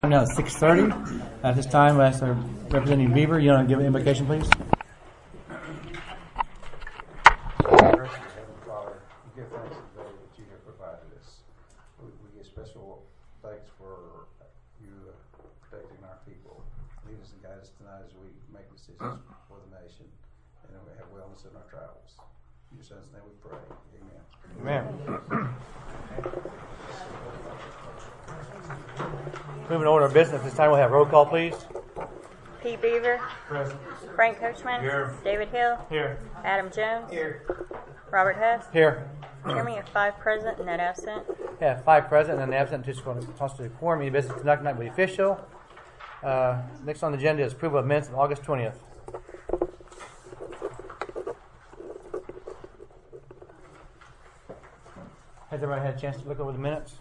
Now it's 6:30. At this time, I ask Representative Beaver, you want to give an invocation, please? Father, we give thanks today that you have provided us. We give special thanks for you protecting our people. Lead us and guide us tonight as we make decisions for the nation, and that we have wellness in our travels. In your son's name we pray. Amen. Amen. Moving on to our business. This time we'll have roll call, please. Pete Beaver. Present. Frank Coachman. Here. David Hill. Here. Adam Jones. Here. Robert Huff. Here. Chairman, you have 5 present and net absent. Yeah, 5 present and an absent to constitute a quorum. Any business conducted tonight will be official. Next on the agenda is approval of minutes of August 20th. Has everybody had a chance to look over the minutes?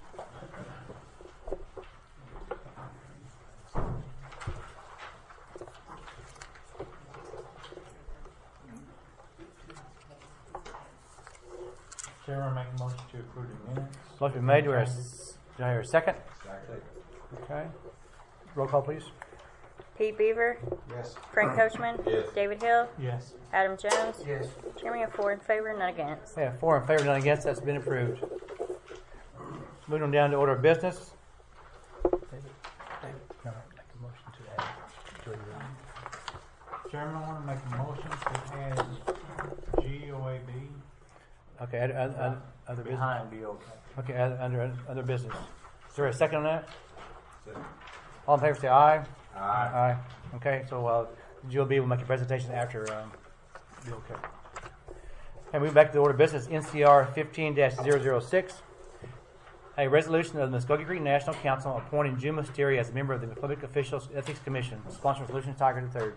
Chairman, make a motion to approve the minutes. Motion been made. Do I hear a second? Second. Okay. Roll call, please. Pete Beaver. Yes. Frank Coachman. Yes. David Hill. Yes. Adam Jones. Yes. Chairman, you have 4 in favor, none against. Yeah, 4 in favor, none against. That's been approved. Moving on down to order of business. Chairman, I want to make a motion to add GOAB Okay, other business. behind BOK. Okay, under other business. Is there a second on that? Second. All in favor say aye. Aye. Aye. Okay, so GOB will make a presentation after BOK. And moving back to the order of business, NCR 15-006. A resolution of the Muskogee Creek National Council appointing Jim Musteri as a member of the Public Officials Ethics Commission. Sponsor resolution Tiger III.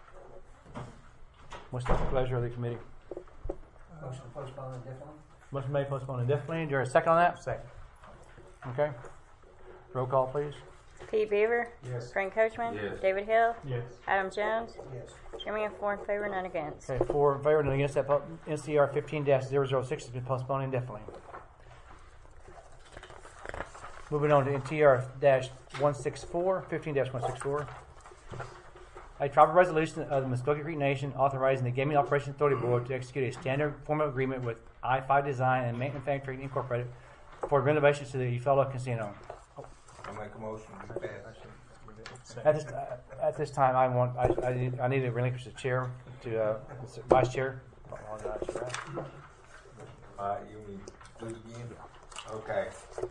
What's the pleasure of the committee? Motion to postpone indefinitely. Motion made, postponed indefinitely. Is there a second on that? Second. Okay. Roll call, please. Pete Beaver. Yes. Frank Coachman. Yes. David Hill. Yes. Adam Jones. Yes. Chairman, you have 4 in favor, none against. Okay, 4 in favor, none against. That NCR 15-006 has been postponed indefinitely. Moving on to NTR-164, 15-164. A tribal resolution of the Muskogee Creek Nation authorizing the Gaming Operations Authority Board to execute a standard formal agreement with I-5 Design and Manufacturing Incorporated for renovations to the Eufaula Casino. I'll make a motion to pass. At this time, I need to relinquish the chair to vice chair. I apologize for that. You mean do it again? Okay.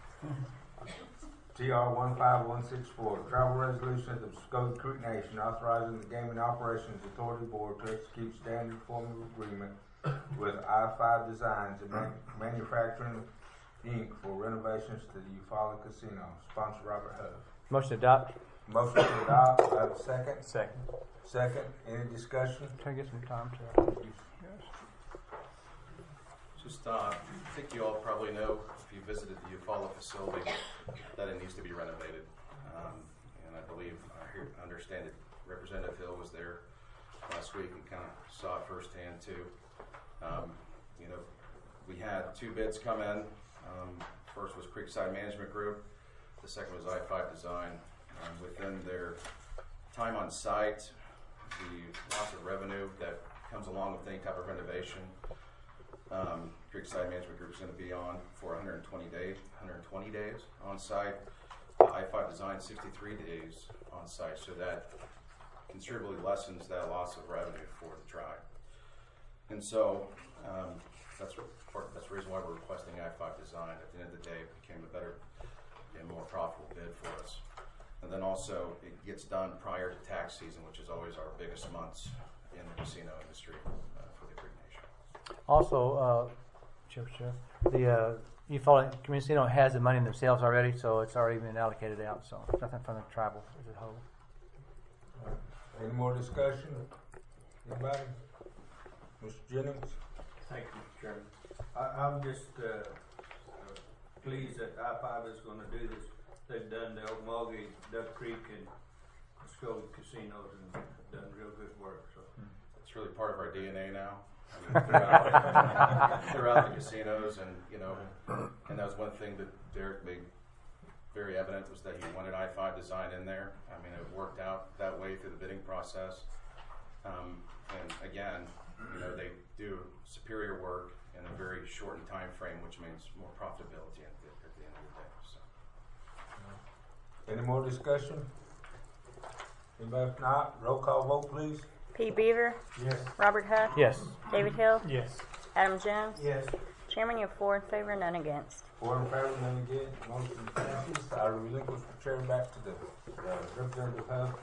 TR 15164, travel resolution of the Muskogee Creek Nation authorizing the Gaming Operations Authority Board to execute standard formal agreement with I-5 Designs and Manufacturing Inc. for renovations to the Eufaula Casino. Sponsor Robert Huff. Motion to adopt. Motion to adopt. I have a second. Second. Second. Any discussion? Try to get some time to. Just, I think you all probably know, if you visited the Eufaula facility, that it needs to be renovated. And I believe, I understand that Representative Hill was there last week and kind of saw it firsthand too. We had 2 bids come in. First was Creekside Management Group. The second was I-5 Design. Within their time on site, the loss of revenue that comes along with any type of renovation, Creekside Management Group is going to be on for 120 days on site. I-5 Design 63 days on site, so that considerably lessens that loss of revenue for the tribe. And so that's the reason why we're requesting I-5 Design. At the end of the day, it became a better and more profitable bid for us. And then also, it gets done prior to tax season, which is always our biggest months in the casino industry for the Creek Nation. Also, Chair, the Eufaula Casino has the money themselves already, so it's already been allocated out. So nothing from the tribal as a whole. Any more discussion? Anybody? Mr. Jennings? Thank you, Mr. Chairman. I'm just pleased that I-5 is going to do this. They've done the Okmulgee, Duck Creek, and Muskogee casinos and done real good work. So It's really part of our DNA now. Throughout the casinos, and that was one thing that Derek made very evident was that he wanted I-5 design in there. I mean, it worked out that way through the bidding process. And again, you know, they do superior work in a very shortened time frame, which means more profitability at the end of the day. So. Any more discussion? Anybody? If not, roll call vote, please. Pete Beaver, Yes. Robert Huff, Yes. David Hill, Yes. Adam Jones. Yes. Chairman, you have 4 in favor, none against. 4 in favor, none against. Motion passes. I relinquish the chair back to the Representative Huff.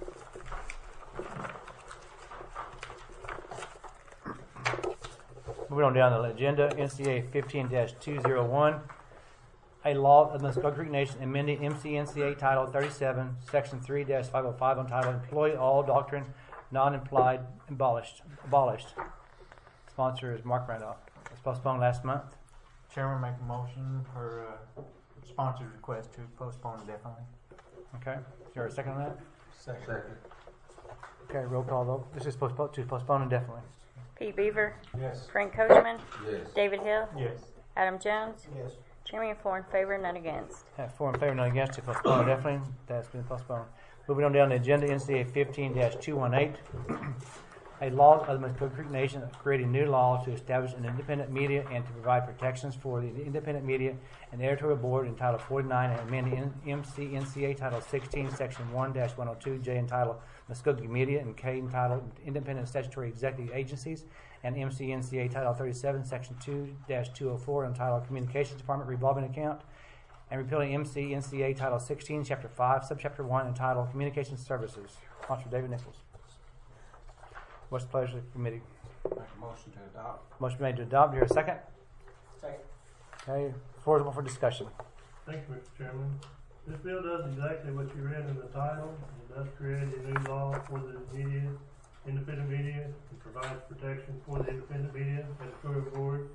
Moving on down the agenda, NCA 15-201, a law of the Muskogee Creek Nation amending MCNCA Title 37, Section 3-505 entitled Employee All Doctrine Non-Implied Abolished. Sponsor is Mark Randolph. It was postponed last month. Chairman, make a motion for sponsor's request to postpone indefinitely. Okay. Is there a second on that? Second. Okay, roll call vote. This is to postpone indefinitely. Pete Beaver, Yes. Frank Coachman, Yes. David Hill, Yes. Adam Jones. Yes. Chairman, you have 4 in favor, none against. Have 4 in favor, none against to postpone indefinitely. That's been postponed. Moving on down the agenda, NCA 15-218, a law of the Muskogee Creek Nation creating new law to establish an independent media and to provide protections for the independent media and editorial board entitled 49 and amending MCNCA Title 16, Section 1-102, J entitled Muskogee Media and K entitled Independent Statutory Executive Agencies, and MCNCA Title 37, Section 2-204 entitled Communications Department Revolving Account, and repealing MCNCA Title 16, Chapter 5, Subchapter 1 entitled Communications Services. Sponsor David Nichols. What's the pleasure of the committee? Make a motion to adopt. Motion made to adopt. Here a second. Second. Okay. Floor is open for discussion. Thank you, Mr. Chairman. This bill does exactly what you read in the title. It does create a new law for the media, independent media. It provides protection for the independent media, editorial board.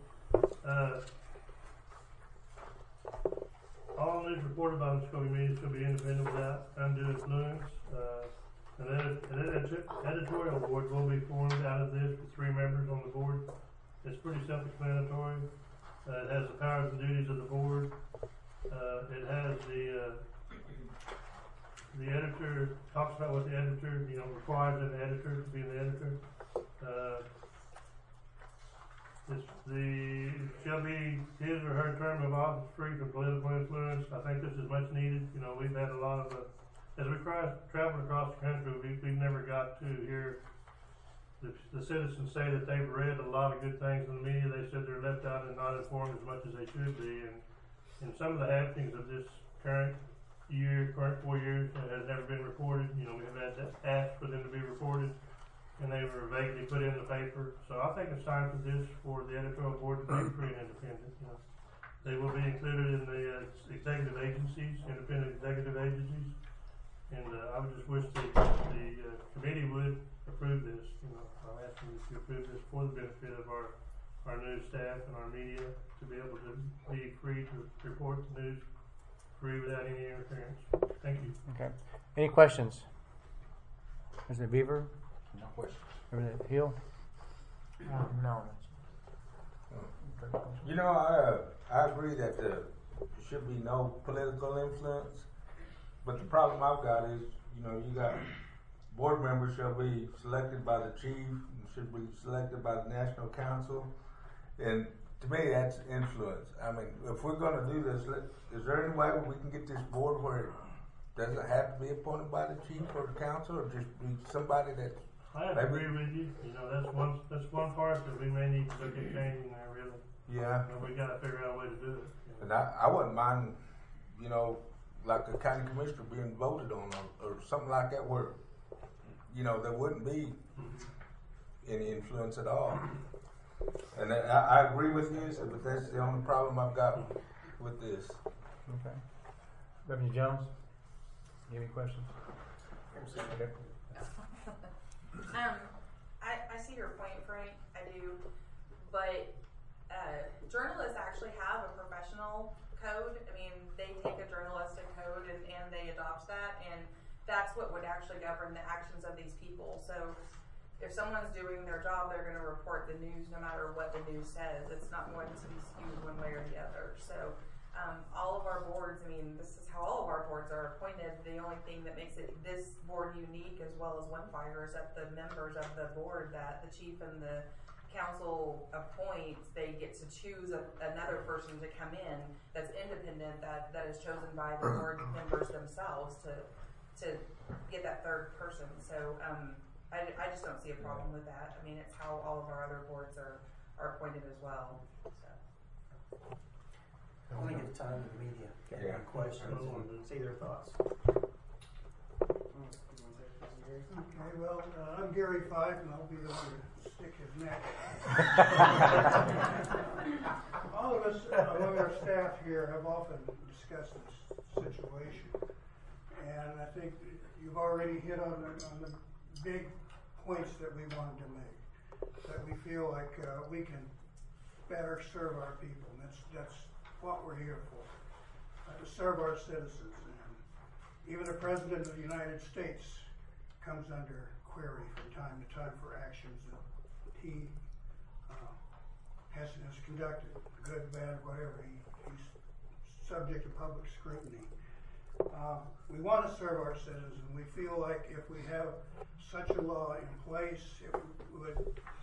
All news reported by the Muskogee media shall be independent without undue influence. An editorial board will be formed out of this with 3 members on the board. It's pretty self-explanatory. It has the powers and duties of the board. It has the editor talks about what the editor, requires of the editor to be the editor. It shall be his or her term of office free from political influence. I think this is much needed. We've had a lot of as we travel across the country, we've never got to hear the citizens say that they've read a lot of good things in the media. They said they're left out and not informed as much as they should be. And some of the happenings of this current 4 years has never been reported. We have had to ask for them to be reported, and they were vaguely put in the paper. So I think it's time for this, for the editorial board to be free and independent. They will be included in the executive agencies, independent executive agencies. And I would just wish the committee would approve this. I'm asking that you approve this for the benefit of our news staff and our media to be able to be free to report the news free without any interference. Thank you. Okay. Any questions? Representative Beaver? No questions. Representative Hill? No. I agree that there should be no political influence. But the problem I've got is, you got board members shall be selected by the chief, and should be selected by the National Council. And to me, that's influence. I mean, if we're going to do this, is there any way we can get this board where it doesn't have to be appointed by the chief or the council, or just be somebody that? I agree with you. That's one part that we may need to look at changing there, really. Yeah. We got to figure out a way to do it. And I wouldn't mind, like a county commissioner being voted on or something like that where, there wouldn't be any influence at all. And I agree with you, but that's the only problem I've got with this. Okay. Reverend Jones? You have any questions? Okay. I see your point, Frank. I do, but journalists actually have a professional code. I mean, they take a journalistic code and they adopt that, and that's what would actually govern the actions of these people. So if someone's doing their job, they're going to report the news no matter what the news says. It's not going to be skewed one way or the other. So All of our boards, I mean, this is how all of our boards are appointed. The only thing that makes it this board unique as well as OneFire is that the members of the board that the chief and the council appoints, they get to choose another person to come in that's independent, that is chosen by the board members themselves to get that third person. So I just don't see a problem with that. I mean, it's how all of our other boards are appointed as well. So. I want to give time to the media. Get any questions and see their thoughts. Okay, well, I'm Gary Fife, and I'll be the one to stick his neck. All of us among our staff here have often discussed this situation, and I think you've already hit on the big points that we wanted to make, that we feel like we can better serve our people, and that's what we're here for, to serve our citizens. And even the President of the United States comes under query from time to time for actions that he has conducted, good, bad, whatever. He's subject to public scrutiny. We want to serve our citizens, and we feel like if we have such a law in place, it would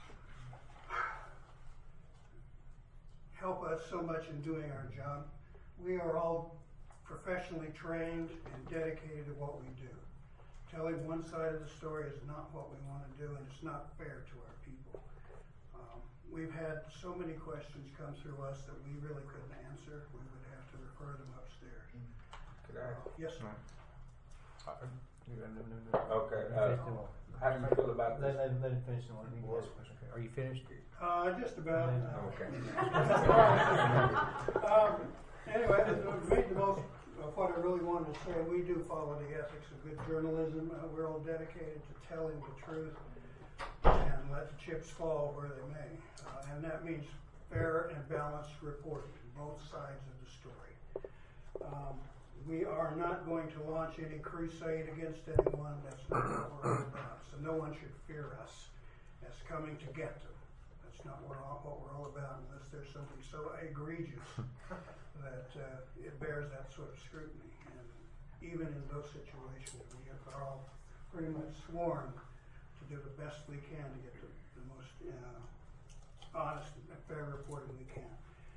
help us so much in doing our job. We are all professionally trained and dedicated to what we do. Telling one side of the story is not what we want to do, and it's not fair to our people. We've had so many questions come through us that we really couldn't answer. We would have to refer them upstairs. Could I? Yes, sir. Okay. How do you feel about this? Let him finish the one. Are you finished? Just about. Okay. Anyway, to make the most of what I really wanted to say, we do follow the ethics of good journalism. We're all dedicated to telling the truth and let the chips fall where they may. And that means fair and balanced reporting, both sides of the story. We are not going to launch any crusade against anyone. That's not what we're all about. So no one should fear us as coming to get them. That's not what we're all about, unless there's something so egregious that it bears that sort of scrutiny. And even in those situations, we are all pretty much sworn to do the best we can to get the most honest and fair reporting we can.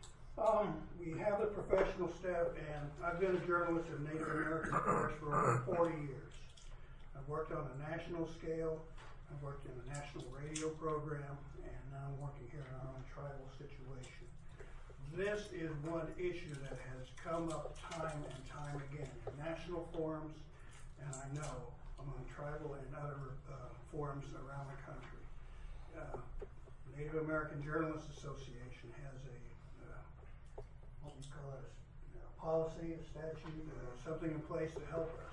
We have the professional staff, and I've been a journalist in Native American affairs for over 40 years. I've worked on a national scale, I've worked in a national radio program, and now I'm working here in our own tribal situation. This is one issue that has come up time and time again in national forums, and I know among tribal and other forums around the country. Native American Journalists Association has a what we call it, a policy, a statute, something in place to help us.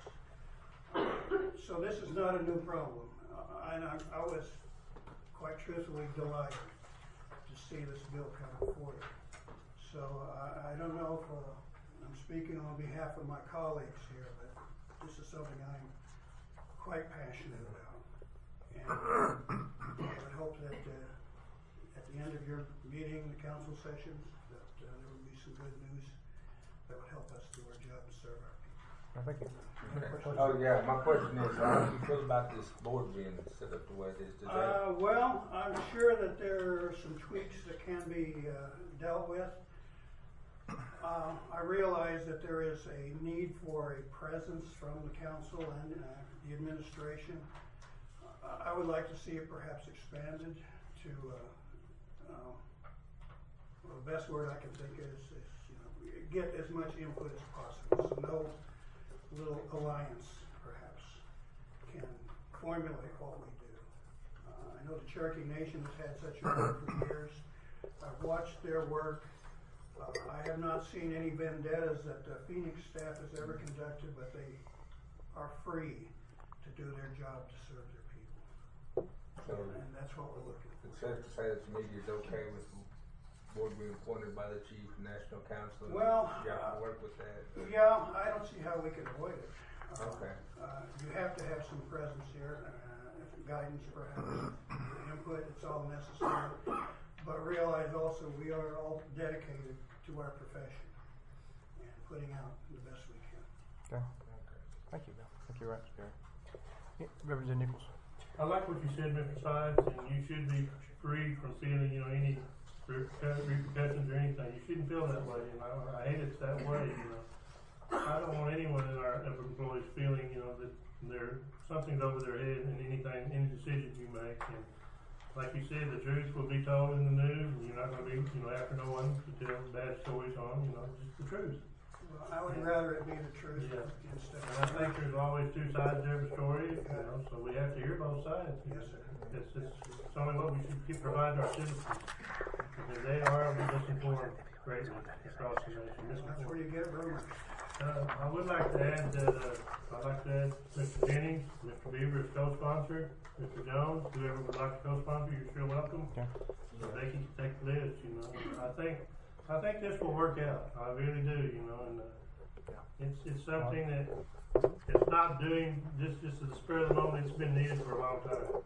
So this is not a new problem, and I was quite truthfully delighted to see this bill come before you. So I don't know if I'm speaking on behalf of my colleagues here, but this is something I'm quite passionate about, and I would hope that at the end of your meeting, the council sessions, that there would be some good news that would help us do our job and serve our people. Thank you. Okay. Oh yeah, my question is, how do you feel about this board being set up the way it is today? Well, I'm sure that there are some tweaks that can be dealt with. I realize that there is a need for a presence from the council and the administration. I would like to see it perhaps expanded to, well, the best word I can think is get as much input as possible. So no little alliance, perhaps, can formulate what we do. I know the Cherokee Nation has had such a work for years. I've watched their work. I have not seen any vendettas that the Phoenix staff has ever conducted, but they are free to do their job to serve their people. And that's what we're looking for. It's safe to say that the media is okay with the board being appointed by the chief and national council. Well, you have to work with that. Yeah, I don't see how we can avoid it. Okay. You have to have some presence here, guidance perhaps, input, it's all necessary. But realize also we are all dedicated to our profession. putting out the best we can. Okay. Thank you, Bill. Thank you, Gary. Yeah, Reverend Nichols. I like what you said, Mr. Sides, and you should be free from feeling, any repercussions or anything. You shouldn't feel that way, and I hate it's that way, I don't want anyone in our employees feeling, that something's over their head in any decision you make. And like you said, the truth will be told in the news, and you're not going to be, after no one to tell bad stories on, just the truth. Well, I would rather it be the truth instead And I think there's always two sides to every story, so we have to hear both sides. Yes, sir. It's only what we should keep providing our citizens, because they are misinformed greatly across the nation. That's where you get rumors. I would like to add that Mr. Jennings, Mr. Beaver is co-sponsor, Mr. Jones, whoever would like to co-sponsor, you're sure welcome. Okay. So they can take the list, I think this will work out. I really do, and it's something that it's not doing just at the spur of the moment. It's been needed for a long time.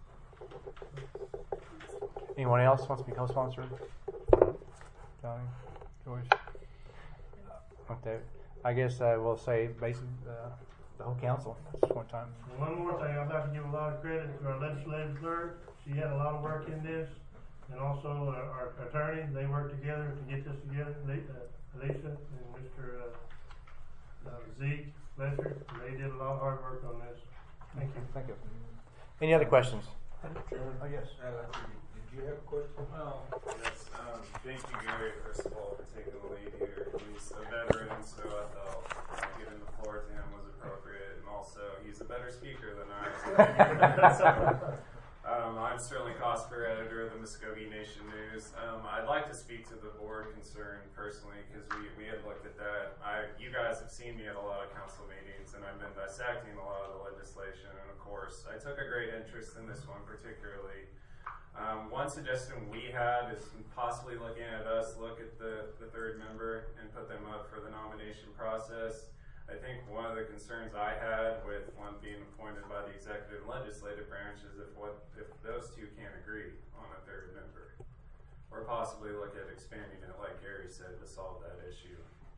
Anyone else wants to be co-sponsored? Johnny, George. Okay. I guess I will say basically the whole council at this point in time. And one more thing, I'd like to give a lot of credit to our legislative clerk. She had a lot of work in this, and also our attorney. They worked together to get this together. Alicia and Mr. Zeke Lesher, they did a lot of hard work on this. Thank you. Thank you. Any other questions? Chairman? Oh, yes. Did you have a question? Well, yes. Thank you, Gary, first of all, for taking the lead here. He's a veteran, so I felt giving the floor to him was appropriate, and also he's a better speaker than I am. I'm Sterling Cosper, editor of the Muskogee Nation News. I'd like to speak to the board concern personally, because we had looked at that. You guys have seen me at a lot of council meetings, and I've been dissecting a lot of the legislation, and of course, I took a great interest in this one particularly. One suggestion we had is possibly looking at us, look at the third member and put them up for the nomination process. I think one of the concerns I had with one being appointed by the executive and legislative branch is if those two can't agree on a third member. Or possibly look at expanding it, like Gary said, to solve that issue.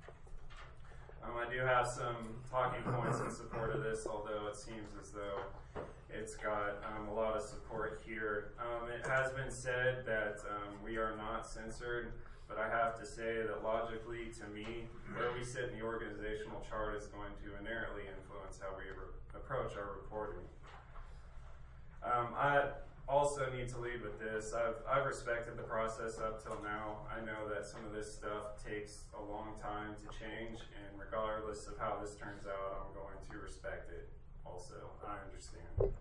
I do have some talking points in support of this, although it seems as though it's got a lot of support here. It has been said that we are not censored, but I have to say that logically, to me, where we sit in the organizational chart is going to inherently influence how we approach our reporting. I also need to lead with this. I've respected the process up till now. I know that some of this stuff takes a long time to change, and regardless of how this turns out, I'm going to respect it also. I understand.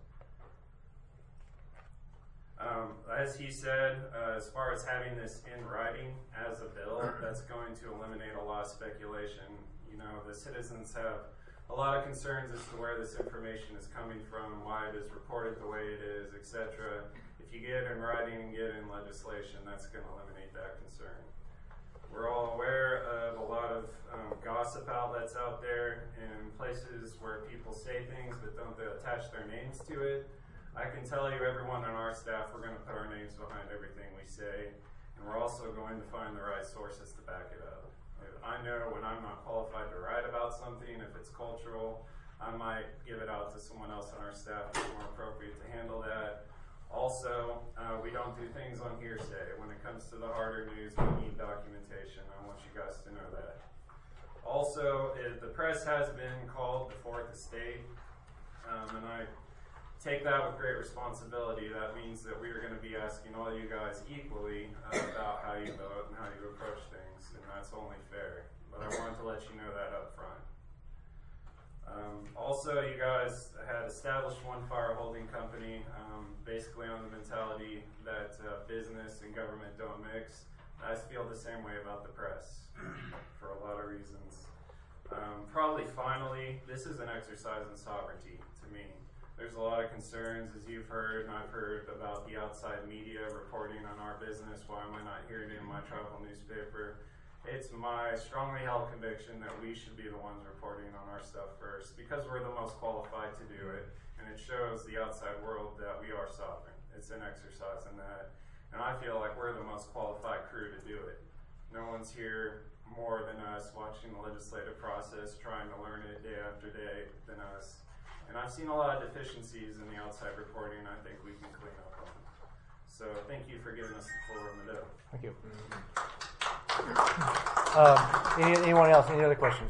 As he said, as far as having this in writing as a bill, that's going to eliminate a lot of speculation. The citizens have a lot of concerns as to where this information is coming from, why it is reported the way it is, etc. If you get it in writing and get it in legislation, that's going to eliminate that concern. We're all aware of a lot of gossip outlets out there and places where people say things but don't attach their names to it. I can tell you, everyone on our staff, we're going to put our names behind everything we say, and we're also going to find the right sources to back it up. I know when I'm not qualified to write about something, if it's cultural, I might give it out to someone else on our staff who's more appropriate to handle that. Also, we don't do things on hearsay. When it comes to the harder news, we need documentation. I want you guys to know that. Also, the press has been called the fourth estate, and I take that with great responsibility. That means that we are going to be asking all you guys equally about how you vote and how you approach things, and that's only fair. But I wanted to let you know that up front. Also, you guys had established one fire holding company, basically on the mentality that business and government don't mix. I feel the same way about the press for a lot of reasons. Probably finally, this is an exercise in sovereignty to me. There's a lot of concerns, as you've heard, and I've heard, about the outside media reporting on our business. Why am I not hearing it in my tribal newspaper? It's my strongly held conviction that we should be the ones reporting on our stuff first, because we're the most qualified to do it, and it shows the outside world that we are sovereign. It's an exercise in that, and I feel like we're the most qualified crew to do it. No one's here more than us, watching the legislative process, trying to learn it day after day than us. And I've seen a lot of deficiencies in the outside reporting, and I think we can clean up on them. So thank you for giving us the floor on the dough. Thank you. Anyone else? Any other questions?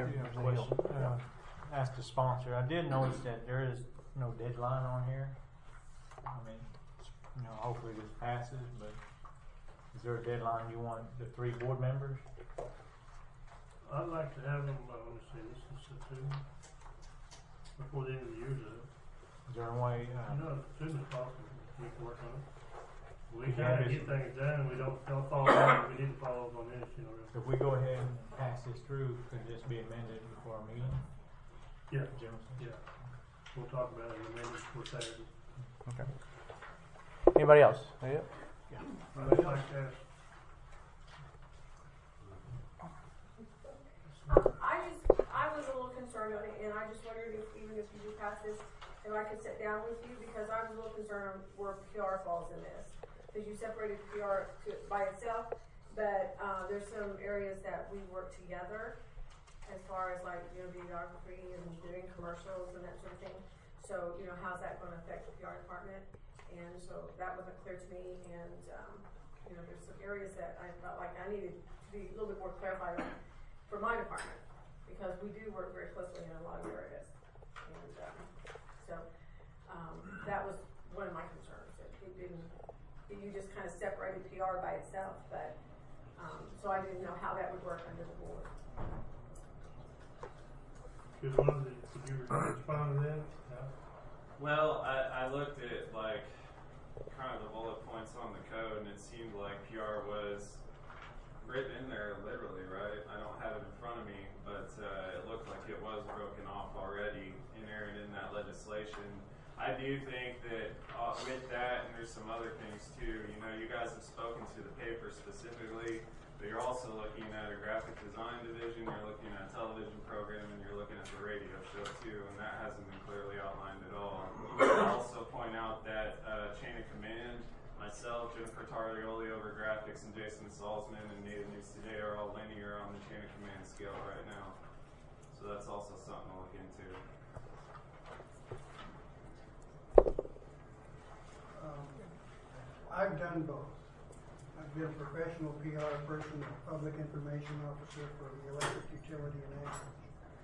Ask the sponsor. I did notice that there is no deadline on here. I mean, hopefully this passes, but is there a deadline you want the 3 board members? I'd like to have them, let me see, this is the 2, before the end of the year, though. Is there a way? As soon as possible, we can work on it. We Yeah, try to get things done, we don't follow up, we need to follow up on this, If we go ahead and pass this through, could this be amended before our meeting? Yeah. Jefferson? Yeah. We'll talk about it in a minute before Saturday. Okay. Anybody else? Yeah. I'd like to ask. I was a little concerned on it, and I just wondered if, even if you do pass this, if I could sit down with you, because I was a little concerned on where PR falls in this. Because you separated PR by itself, but there's some areas that we work together, as far as like videography and doing commercials and that sort of thing. So how's that going to affect the PR department? And so that wasn't clear to me, and there's some areas that I felt like I needed to be a little bit more clarified on for my department, because we do work very closely in a lot of areas, and so that was one of my concerns. You just kind of separated PR by itself, but so I didn't know how that would work under the board. Could you respond to that? Yeah. Well, I looked at kind of the bullet points on the code, and it seemed like PR was written in there literally, right? I don't have it in front of me, but it looked like it was broken off already, inherent in that legislation. I do think that with that, and there's some other things too, you guys have spoken to the paper specifically, but you're also looking at a graphic design division, you're looking at a television program, and you're looking at the radio show too, and that hasn't been clearly outlined at all. I'll also point out that chain of command, myself, Jennifer Tarlioli over graphics, and Jason Salzman and Native News Today are all linear on the chain of command scale right now. So that's also something to look into. I've done both. I've been a professional PR person, a public information officer for the electric utility in Anchorage.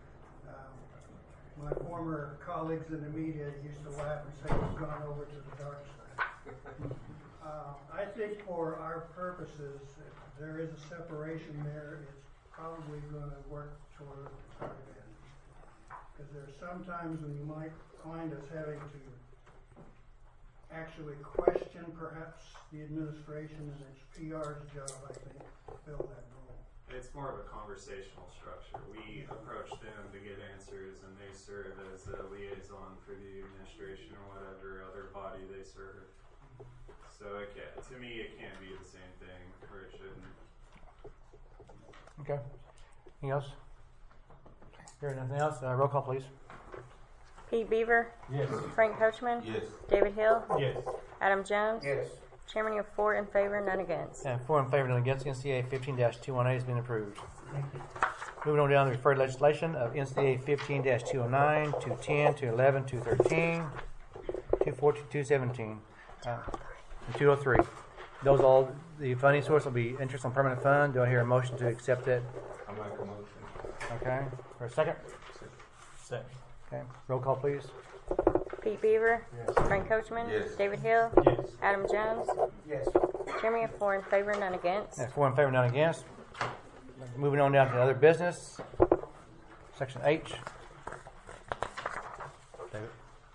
My former colleagues in the media used to laugh and say he's gone over to the dark side. I think for our purposes, if there is a separation there, it's probably going to work toward the target end. Because there's sometimes when you might find us having to actually question perhaps the administration, and it's PR's job, I think, to fill that role. It's more of a conversational structure. We approach them to get answers, and they serve as a liaison for the administration or whatever other body they serve. So to me, it can't be the same thing, or it shouldn't. Okay. Anything else? Hearing nothing else, roll call, please. Pete Beaver? Yes. Frank Coachman? Yes. David Hill? Yes. Adam Jones? Yes. Chairman, you have 4 in favor, none against. And 4 in favor, none against. NCA 15-218 has been approved. Moving on down to referred legislation of NCA 15-209, 210, 211, 213, 214, 217, and 203. Those all, the funding source will be interest on permanent fund. Do I hear a motion to accept that? I make a motion. Okay. For a second? Second. Okay. Roll call, please. Pete Beaver? Yes. Frank Coachman? Yes. David Hill? Yes. Adam Jones? Yes. Chairman, you have 4 in favor, none against. And 4 in favor, none against. Moving on down to other business. Section H. David.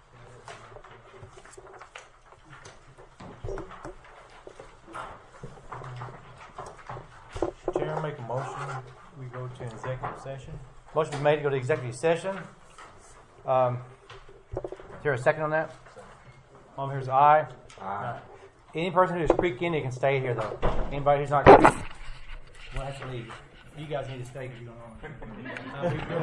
Chair, make a motion. We go to executive session. Motion is made to go to executive session. Is there a second on that? All here's aye. Aye. Any person who is Creek Indian can stay here, though. Anybody who's not, well, actually, you guys need to stay because you don't know.